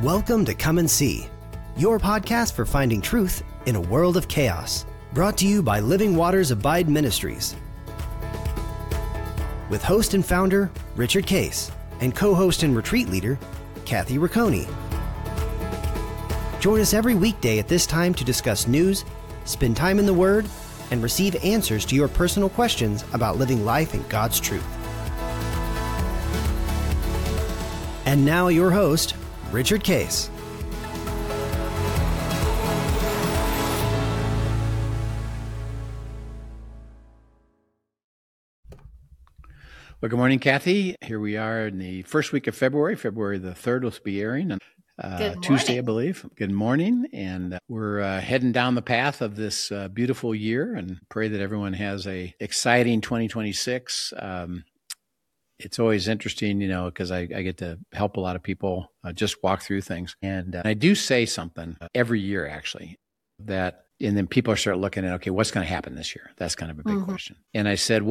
Welcome to Come and See, your podcast for finding truth in a world of chaos. Brought to you by Living Waters Abide Ministries. With host and founder, Richard Case, and co-host and retreat leader, Kathy Riccone. Join us every weekday at this time to discuss news, spend time in the Word, and receive answers to your personal questions about living life in God's truth. And now your host, Richard Case. Well, good morning, Kathy. Here we are in the first week of February. February the 3rd will be airing on Tuesday, I believe. Good morning. And we're heading down the path of this beautiful year, and pray that everyone has a exciting 2026. It's always interesting, because I get to help a lot of people just walk through things. And I do say something every year, actually, and then people start looking at, okay, what's going to happen this year? That's kind of a big question. And I said,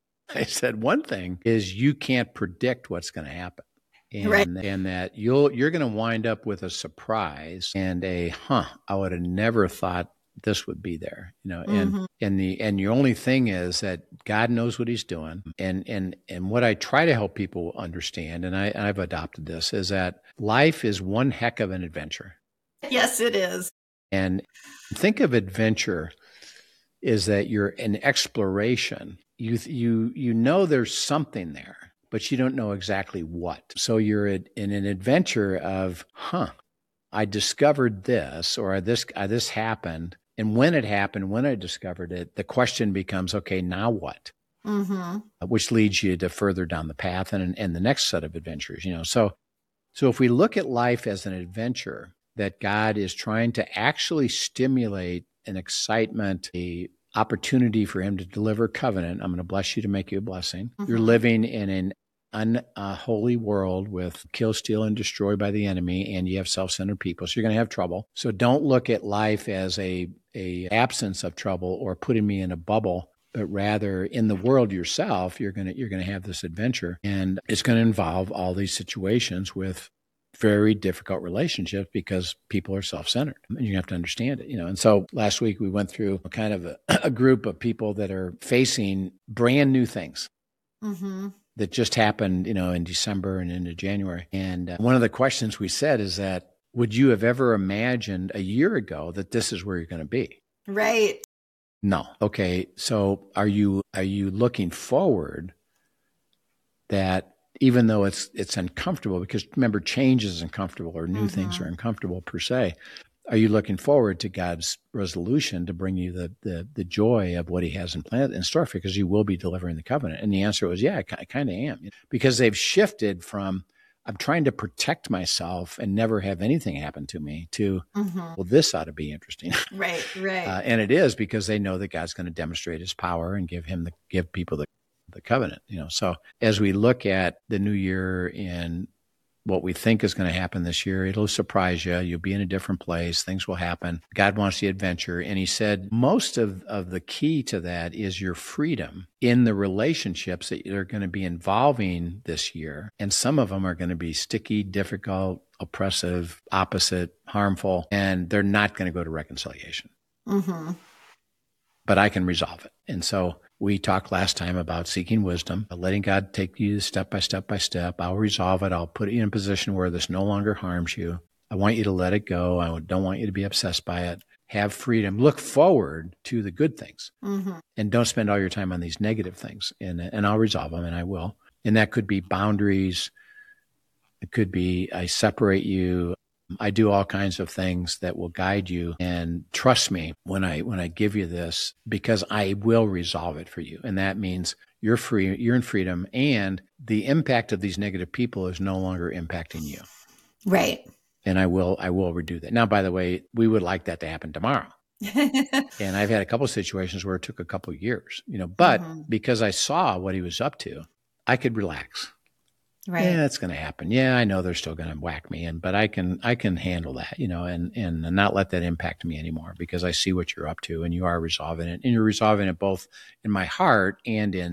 one thing is you can't predict what's going to happen. And that you're going to wind up with a surprise and I would have never thought this would be there, and the only thing is that God knows what he's doing. And what I try to help people understand, and I've adopted this, is that life is one heck of an adventure. Yes, it is. And think of adventure is that you're an exploration. You know there's something there, but you don't know exactly what. So you're in an adventure of, I discovered this, or this happened. And when it happened, when I discovered it, the question becomes, okay, now what? Which leads you to further down the path and the next set of adventures, So if we look at life as an adventure, that God is trying to actually stimulate an excitement, a opportunity for him to deliver covenant. I'm going to bless you to make you a blessing. You're living in an unholy world with kill, steal, and destroy by the enemy, and you have self-centered people, so you're going to have trouble. So don't look at life as a absence of trouble or putting me in a bubble, but rather in the world yourself, you're going to have this adventure, and it's going to involve all these situations with very difficult relationships because people are self-centered, and you have to understand it, And so last week we went through kind of a group of people that are facing brand new things. That just happened, in December and into January. And one of the questions we said is that, would you have ever imagined a year ago that this is where you're going to be? Right. No. Okay. So are you looking forward that even though it's uncomfortable, because remember, change is uncomfortable, or new things are uncomfortable per se. Are you looking forward to God's resolution to bring you the joy of what he has in store for you, because you will be delivering the covenant? And the answer was, yeah, I kind of am. Because they've shifted from, I'm trying to protect myself and never have anything happen to me, to, well, this ought to be interesting. Right. And it is, because they know that God's going to demonstrate his power and give people the covenant. So as we look at the new year and what we think is going to happen this year, it'll surprise you. You'll be in a different place. Things will happen. God wants the adventure. And he said most of the key to that is your freedom in the relationships that are going to be involving this year. And some of them are going to be sticky, difficult, oppressive, opposite, harmful, and they're not going to go to reconciliation. But I can resolve it. And so we talked last time about seeking wisdom, letting God take you step by step by step. I'll resolve it. I'll put you in a position where this no longer harms you. I want you to let it go. I don't want you to be obsessed by it. Have freedom. Look forward to the good things. And don't spend all your time on these negative things. And I'll resolve them, and I will. And that could be boundaries. It could be I separate you. I do all kinds of things that will guide you, and trust me when I give you this, because I will resolve it for you. And that means you're free, you're in freedom, and the impact of these negative people is no longer impacting you. Right. And I will redo that. Now, by the way, we would like that to happen tomorrow. And I've had a couple of situations where it took a couple of years, but because I saw what he was up to, I could relax. Right. Yeah, it's going to happen. Yeah, I know they're still going to whack me in, but I can handle that, and not let that impact me anymore, because I see what you're up to, and you are resolving it, and you're resolving it both in my heart and in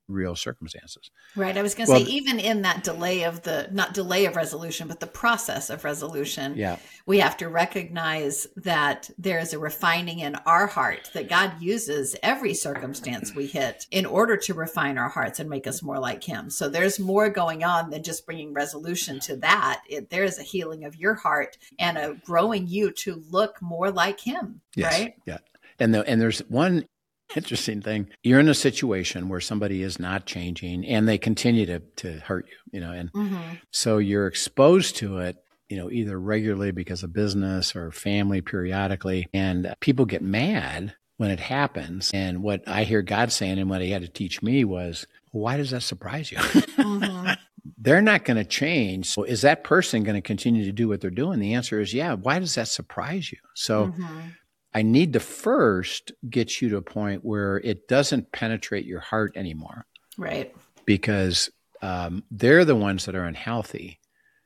real circumstances. Right. I was going to say, even in that delay of not delay of resolution, but the process of resolution, we have to recognize that there is a refining in our heart, that God uses every circumstance we hit in order to refine our hearts and make us more like him. So there's more going on than just bringing resolution to that. There is a healing of your heart and a growing you to look more like him. Yes. Right. Yeah. And there's one interesting thing. You're in a situation where somebody is not changing and they continue to hurt you, and so you're exposed to it, either regularly because of business or family periodically. And people get mad when it happens. And what I hear God saying and what he had to teach me was, why does that surprise you? They're not going to change. So is that person going to continue to do what they're doing? The answer is, yeah. Why does that surprise you? So I need to first get you to a point where it doesn't penetrate your heart anymore. Right. Because they're the ones that are unhealthy.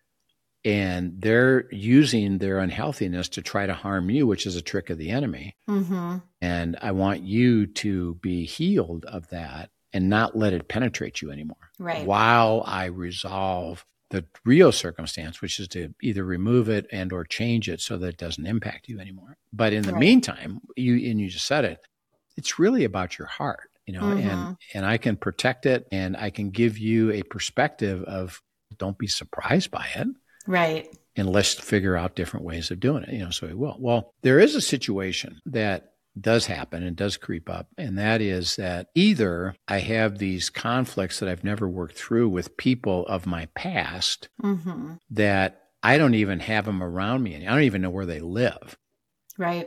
And they're using their unhealthiness to try to harm you, which is a trick of the enemy. And I want you to be healed of that and not let it penetrate you anymore. Right. While I resolve the real circumstance, which is to either remove it and or change it so that it doesn't impact you anymore. But in the meantime, you just said it, it's really about your heart, and I can protect it and I can give you a perspective of don't be surprised by it. Right. And let's figure out different ways of doing it, so we will. Well, there is a situation that does happen and does creep up. And that is that either I have these conflicts that I've never worked through with people of my past that I don't even have them around me. I don't even know where they live. Right.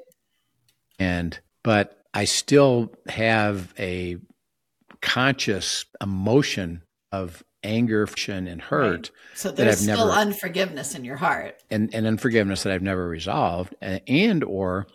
But I still have a conscious emotion of anger and hurt. Right. So there's still unforgiveness in your heart. And unforgiveness that I've never resolved or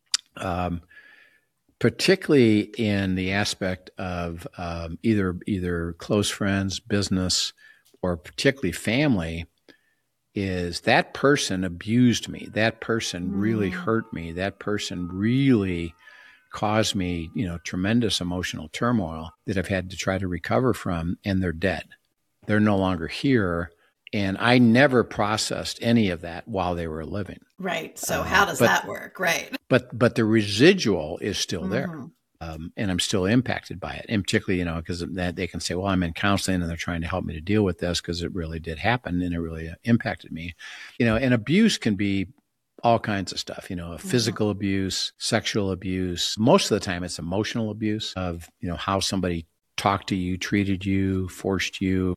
particularly in the aspect of either close friends, business, or particularly family, is that person abused me. That person really hurt me. That person really caused me, tremendous emotional turmoil that I've had to try to recover from, and they're dead. They're no longer here. And I never processed any of that while they were living. Right. So how does that work? Right. But the residual is still there. And I'm still impacted by it. And particularly, because they can say, well, I'm in counseling and they're trying to help me to deal with this because it really did happen and it really impacted me. And abuse can be all kinds of stuff, physical abuse, sexual abuse. Most of the time it's emotional abuse of, how somebody talked to you, treated you, forced you.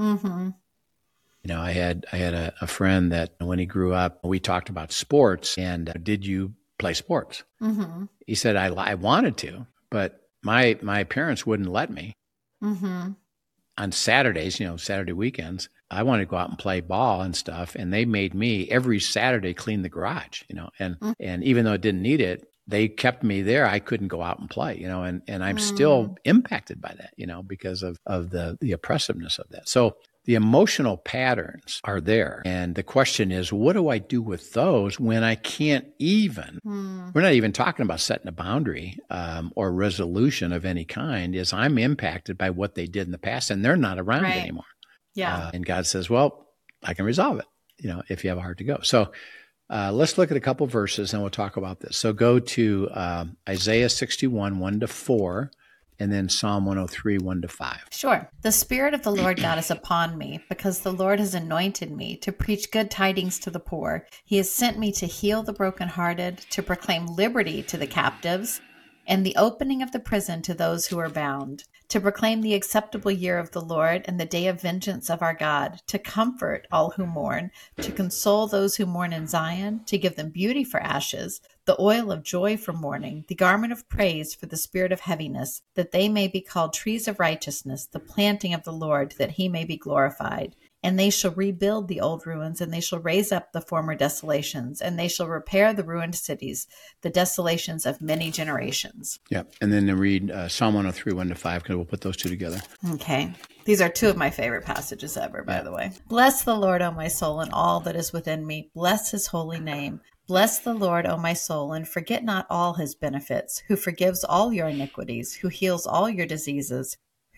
I had a friend that when he grew up, we talked about sports and did you play sports? He said, I wanted to, but my parents wouldn't let me. On Saturdays, Saturday weekends, I wanted to go out and play ball and stuff. And they made me every Saturday clean the garage, and even though I didn't need it, they kept me there. I couldn't go out and play, and I'm still impacted by that, because of the oppressiveness of that. So the emotional patterns are there. And the question is, what do I do with those when I can't even, we're not even talking about setting a boundary or resolution of any kind, is I'm impacted by what they did in the past and they're not around anymore. Yeah. And God says, well, I can resolve it, if you have a heart to go. So let's look at a couple verses and we'll talk about this. So go to Isaiah 61, 1-4. And then Psalm 103, 1-5. Sure. The Spirit of the Lord God is upon me, because the Lord has anointed me to preach good tidings to the poor. He has sent me to heal the brokenhearted, to proclaim liberty to the captives, and the opening of the prison to those who are bound, to proclaim the acceptable year of the Lord and the day of vengeance of our God, to comfort all who mourn, to console those who mourn in Zion, to give them beauty for ashes, the oil of joy for mourning, the garment of praise for the spirit of heaviness, that they may be called trees of righteousness, the planting of the Lord, that he may be glorified. And they shall rebuild the old ruins, and they shall raise up the former desolations, and they shall repair the ruined cities, the desolations of many generations. Yeah. And then read Psalm 103, 1-5, because we'll put those two together. Okay. These are two of my favorite passages ever, by the way. Bless the Lord, O my soul, and all that is within me. Bless his holy name. Bless the Lord, O my soul, and forget not all his benefits, who forgives all your iniquities, who heals all your diseases,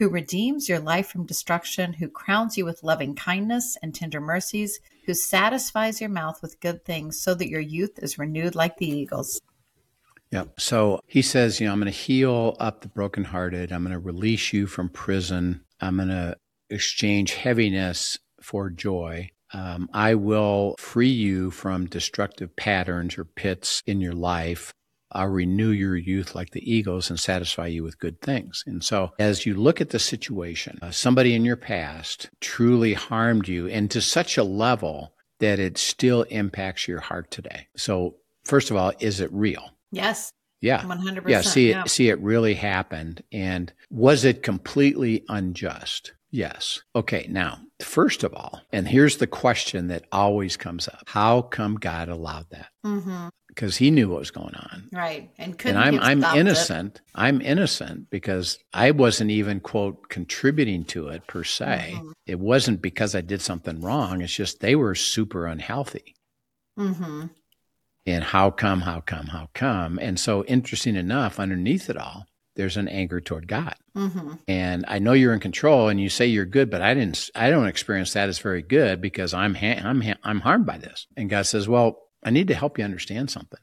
who redeems your life from destruction, who crowns you with loving kindness and tender mercies, who satisfies your mouth with good things so that your youth is renewed like the eagles. Yeah. So he says, I'm going to heal up the brokenhearted. I'm going to release you from prison. I'm going to exchange heaviness for joy. I will free you from destructive patterns or pits in your life. I'll renew your youth like the eagles and satisfy you with good things. And so as you look at the situation, somebody in your past truly harmed you, and to such a level that it still impacts your heart today. So first of all, is it real? Yes. Yeah. 100%. Yeah. See, it really happened. And was it completely unjust? Yes. Okay. Now, first of all, and here's the question that always comes up. How come God allowed that? Mm-hmm. Because he knew what was going on. Right. And I'm innocent. I'm innocent because I wasn't even, quote, contributing to it per se. Mm-hmm. It wasn't because I did something wrong. It's just they were super unhealthy. Mm-hmm. And how come? And so interesting enough, underneath it all, there's an anger toward God. Mm-hmm. And I know you're in control and you say you're good, but I don't experience that as very good because I'm harmed by this. And God says, well, I need to help you understand something.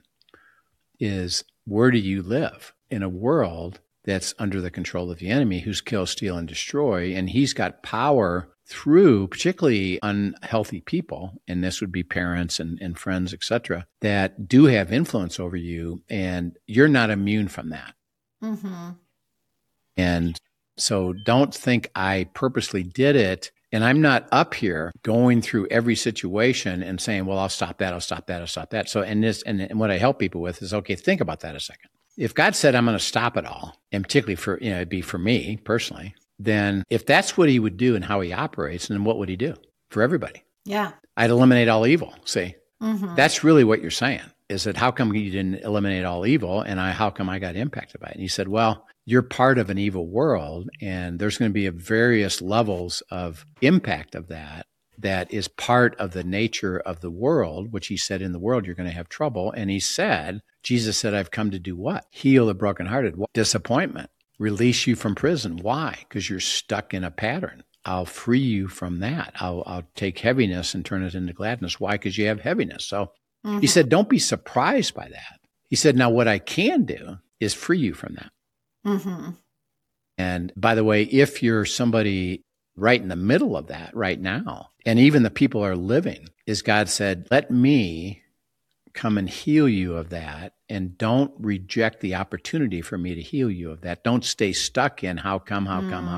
Is where do you live in a world that's under the control of the enemy who's kill, steal, and destroy? And he's got power through particularly unhealthy people, and this would be parents and friends, et cetera, that do have influence over you, and you're not immune from that. Mm-hmm. And so don't think I purposely did it. And I'm not up here going through every situation and saying, well, I'll stop that. So, and what I help people with is, okay, think about that a second. If God said, I'm going to stop it all, and particularly for, it'd be for me personally, then if that's what he would do and how he operates, then what would he do for everybody? Yeah. I'd eliminate all evil. See, that's really what you're saying, is that how come you didn't eliminate all evil and how come I got impacted by it? And he said, well, you're part of an evil world, and there's going to be various levels of impact of that is part of the nature of the world, which he said in the world you're going to have trouble. And he said, Jesus said, I've come to do what? Heal the brokenhearted. What? Disappointment. Release you from prison. Why? Because you're stuck in a pattern. I'll free you from that. I'll take heaviness and turn it into gladness. Why? Because you have heaviness. So he said, don't be surprised by that. He said, now what I can do is free you from that. Mm-hmm. And by the way, if you're somebody right in the middle of that right now, and even the people are living, is God said, let me come and heal you of that, and don't reject the opportunity for me to heal you of that. Don't stay stuck in how come.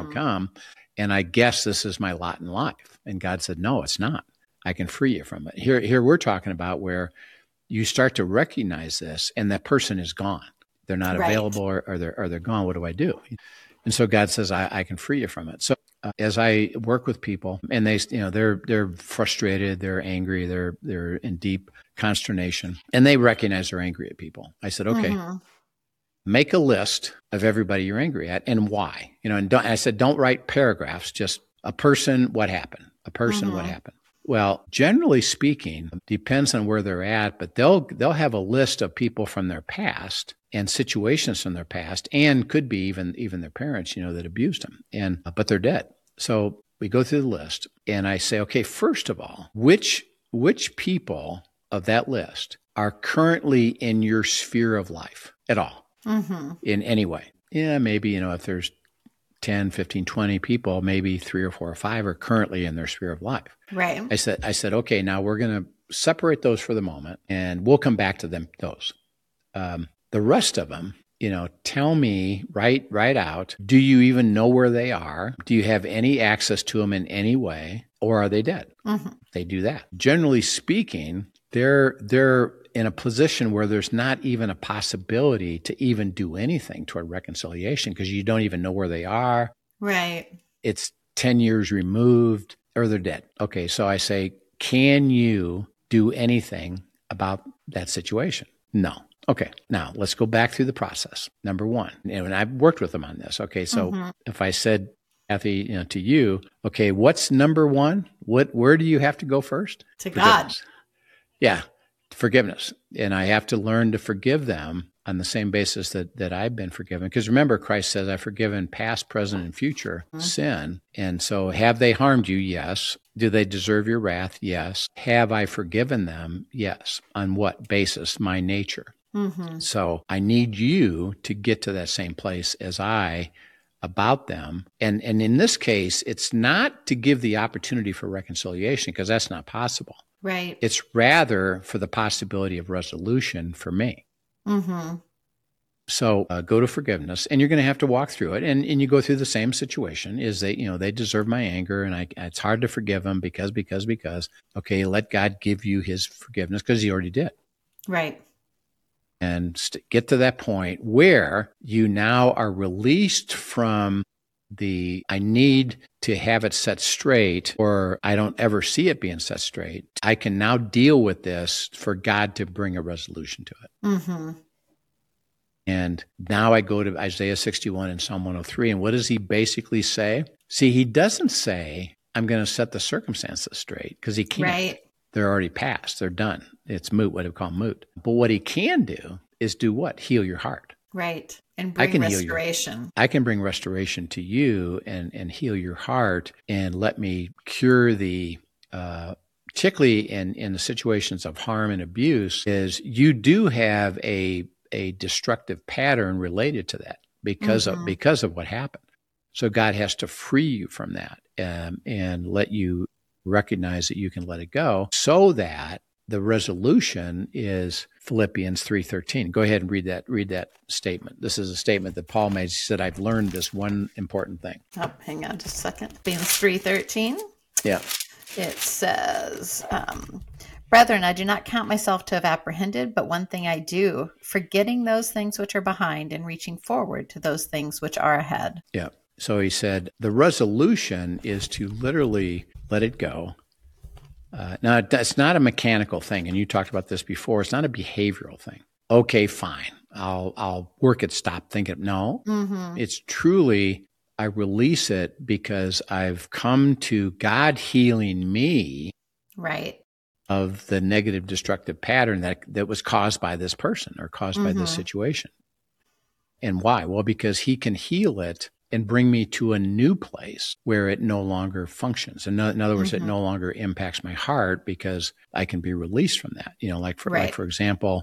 And I guess this is my lot in life. And God said, no, it's not. I can free you from it. Here we're talking about where you start to recognize this and that person is gone. They're not available or they're gone. What do I do? And so God says, I can free you from it. So as I work with people and they're frustrated, they're angry, they're in deep consternation, and they recognize they're angry at people. I said, okay, make a list of everybody you're angry at and why. I said, don't write paragraphs, just a person, what happened? A person, what happened? Well, generally speaking, depends on where they're at, but they'll have a list of people from their past and situations from their past, and could be even their parents, that abused them, but they're dead. So we go through the list, and I say, okay, first of all, which people of that list are currently in your sphere of life at all, in any way? Yeah, maybe, if there's 10, 15, 20 people, maybe 3 or 4 or 5 are currently in their sphere of life. Right. I said, okay, now we're going to separate those for the moment, and we'll come back to those. The rest of them, tell me right out, do you even know where they are? Do you have any access to them in any way? Or are they dead? They do that. Generally speaking, they're in a position where there's not even a possibility to even do anything toward reconciliation because you don't even know where they are. Right. It's 10 years removed or they're dead. Okay, so I say, can you do anything about that situation? No. Okay, now let's go back through the process. Number one, and I've worked with them on this. Okay, so if I said, Kathy, to you, okay, what's number one? Where do you have to go first? To God. Yeah, forgiveness. And I have to learn to forgive them on the same basis that I've been forgiven. Because remember, Christ says, I've forgiven past, present, and future sin. And so have they harmed you? Yes. Do they deserve your wrath? Yes. Have I forgiven them? Yes. On what basis? My nature. So I need you to get to that same place as I about them. And in this case, it's not to give the opportunity for reconciliation, because that's not possible. Right. It's rather for the possibility of resolution for me. So go to forgiveness, and you're going to have to walk through it. And you go through the same situation, is that, they deserve my anger, and it's hard to forgive them because. Okay, let God give you his forgiveness, because he already did. Right. And get to that point where you now are released from I need to have it set straight, or I don't ever see it being set straight. I can now deal with this for God to bring a resolution to it. And now I go to Isaiah 61 and Psalm 103. And what does he basically say? See, he doesn't say, I'm going to set the circumstances straight, because he can't. Right. They're already passed. They're done. It's moot, what we call moot. But what he can do is do what? Heal your heart. Right. And bring restoration. I can bring restoration to you and heal your heart, and let me cure the, particularly in the situations of harm and abuse, is you do have a destructive pattern related to that because of what happened. So God has to free you from that and let you recognize that you can let it go, so that the resolution is Philippians 3:13. Go ahead and read that statement. This is a statement that Paul made. He said, I've learned this one important thing. Oh, hang on just a second. Philippians 3:13. Yeah. It says, Brethren, I do not count myself to have apprehended, but one thing I do, forgetting those things which are behind and reaching forward to those things which are ahead. Yeah. So he said, the resolution is to literally let it go. Now, it's not a mechanical thing, and you talked about this before. It's not a behavioral thing. Okay, fine. I'll work at stop thinking. No, It's truly, I release it because I've come to God healing me. Right. Of the negative destructive pattern that was caused by this person or caused by this situation. And why? Well, because he can heal it and bring me to a new place where it no longer functions. In other words, it no longer impacts my heart, because I can be released from that. Like for example,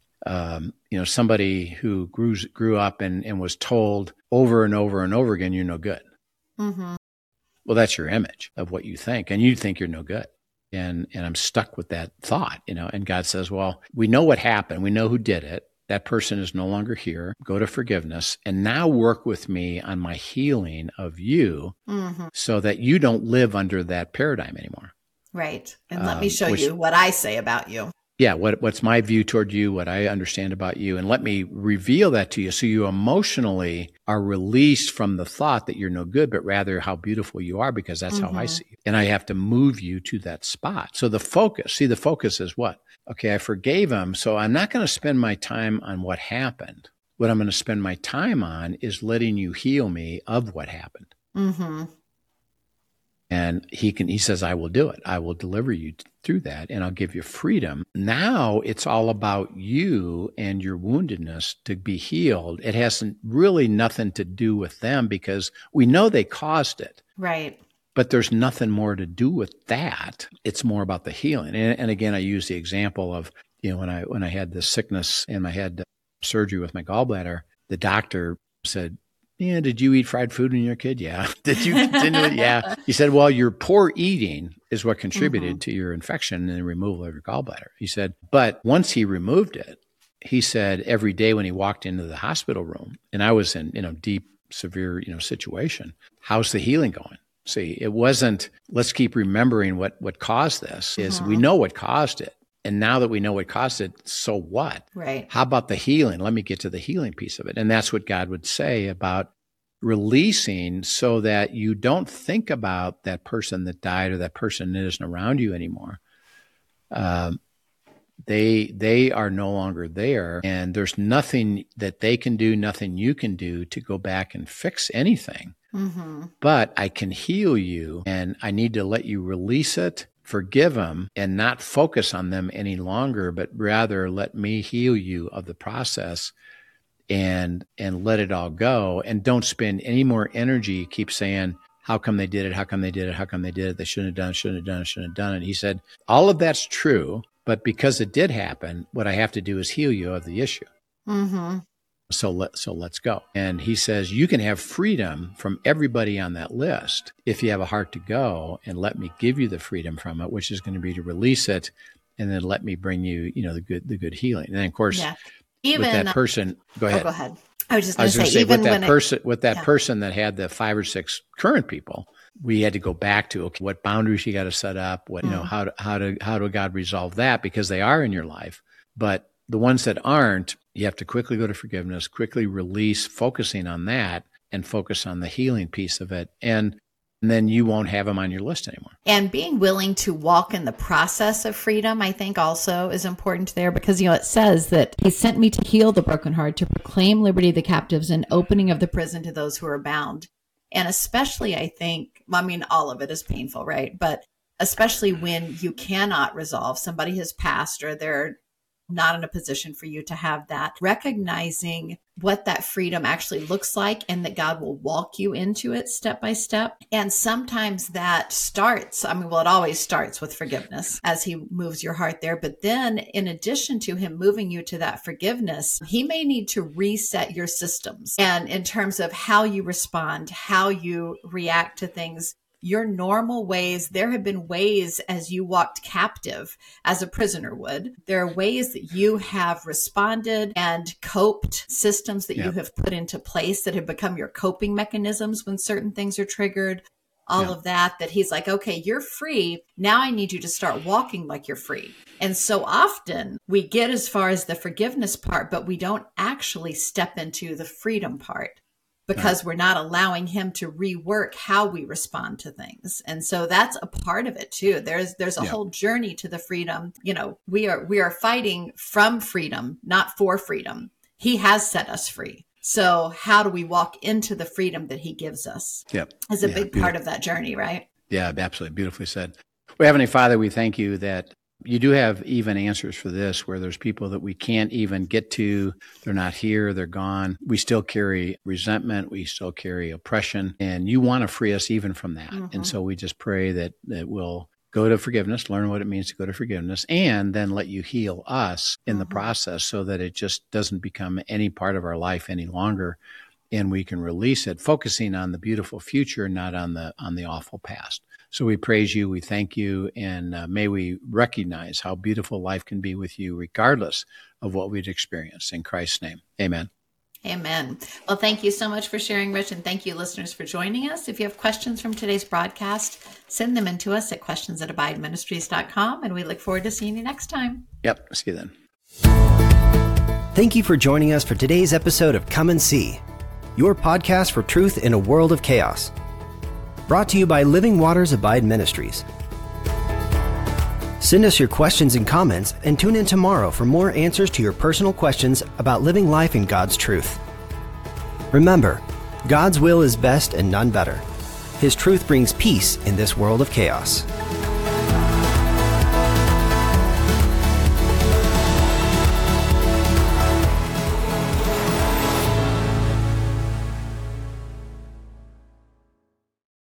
somebody who grew up and was told over and over and over again, you're no good. Well, that's your image of what you think, and you think you're no good. And I'm stuck with that thought, and God says, well, we know what happened. We know who did it. That person is no longer here. Go to forgiveness, and now work with me on my healing of you, so that you don't live under that paradigm anymore. Right. And let me show you what I say about you. Yeah. What's my view toward you, what I understand about you, and let me reveal that to you, so you emotionally are released from the thought that you're no good, but rather how beautiful you are, because that's how I see you. And I have to move you to that spot. So the focus is what? Okay, I forgave him, so I'm not going to spend my time on what happened. What I'm going to spend my time on is letting you heal me of what happened. And he says, I will do it. I will deliver you through that, and I'll give you freedom. Now it's all about you and your woundedness to be healed. It hasn't really nothing to do with them, because we know they caused it. Right. But there's nothing more to do with that. It's more about the healing. And again, I use the example of, when I had this sickness and I had surgery with my gallbladder, the doctor said, yeah, did you eat fried food when you were a kid? Yeah. Did you continue it? Yeah. He said, well, your poor eating is what contributed to your infection and the removal of your gallbladder. He said, but once he removed it, he said every day when he walked into the hospital room, and I was in, deep, severe, situation, how's the healing going? See, it wasn't, let's keep remembering what caused this, is we know what caused it. And now that we know what caused it, so what? Right. How about the healing? Let me get to the healing piece of it. And that's what God would say about releasing, so that you don't think about that person that died or that person that isn't around you anymore. They are no longer there, and there's nothing that they can do, nothing you can do to go back and fix anything. But I can heal you, and I need to let you release it forgive them and not focus on them any longer, but rather let me heal you of the process and let it all go. And don't spend any more energy, keep saying, how come they did it? How come they did it? How come they did it? They shouldn't have done it, shouldn't have done it, shouldn't have done it. He said, all of that's true, but because it did happen, what I have to do is heal you of the issue. Mm-hmm. So let's go. And he says, you can have freedom from everybody on that list if you have a heart to go, and let me give you the freedom from it, which is going to be to release it, and then let me bring you, the good healing. And then, of course, with that person, go ahead. Go ahead. I was just going to say, even with that person that had the 5 or 6 current people, we had to go back to, okay, what boundaries you got to set up, what, how do God resolve that? Because they are in your life. But the ones that aren't, you have to quickly go to forgiveness, quickly release, focusing on that, and focus on the healing piece of it. And then you won't have them on your list anymore. And being willing to walk in the process of freedom, I think also is important there, because, it says that he sent me to heal the broken heart, to proclaim liberty to the captives and opening of the prison to those who are bound. And especially, I think, all of it is painful, right? But especially when you cannot resolve, somebody has passed or they're not in a position for you to have that, recognizing what that freedom actually looks like, and that God will walk you into it step by step. And sometimes that starts, it always starts with forgiveness as he moves your heart there. But then in addition to him moving you to that forgiveness, he may need to reset your systems. And in terms of how you respond, how you react to things, your normal ways, there have been ways as you walked captive as a prisoner would. There are ways that you have responded and coped, systems that you have put into place that have become your coping mechanisms when certain things are triggered, all of that he's like, okay, you're free. Now I need you to start walking like you're free. And so often we get as far as the forgiveness part, but we don't actually step into the freedom part, because we're not allowing him to rework how we respond to things. And so that's a part of it too. There's a whole journey to the freedom. We are fighting from freedom, not for freedom. He has set us free. So how do we walk into the freedom that he gives us? Yep. Is a big part of that journey, right? Yeah, absolutely. Beautifully said. Well, Heavenly Father, we thank you that you do have even answers for this, where there's people that we can't even get to. They're not here. They're gone. We still carry resentment. We still carry oppression. And you want to free us even from that. Mm-hmm. And so we just pray that we'll go to forgiveness, learn what it means to go to forgiveness, and then let you heal us in the process, so that it just doesn't become any part of our life any longer. And we can release it, focusing on the beautiful future, not on the awful past. So we praise you, we thank you, and may we recognize how beautiful life can be with you, regardless of what we'd experienced. In Christ's name, amen. Amen. Well, thank you so much for sharing, Rich, and thank you, listeners, for joining us. If you have questions from today's broadcast, send them in to us at questions@abideministries.com, and we look forward to seeing you next time. Yep, see you then. Thank you for joining us for today's episode of Come and See, your podcast for truth in a world of chaos. Brought to you by Living Waters Abide Ministries. Send us your questions and comments, and tune in tomorrow for more answers to your personal questions about living life in God's truth. Remember, God's will is best and none better. His truth brings peace in this world of chaos.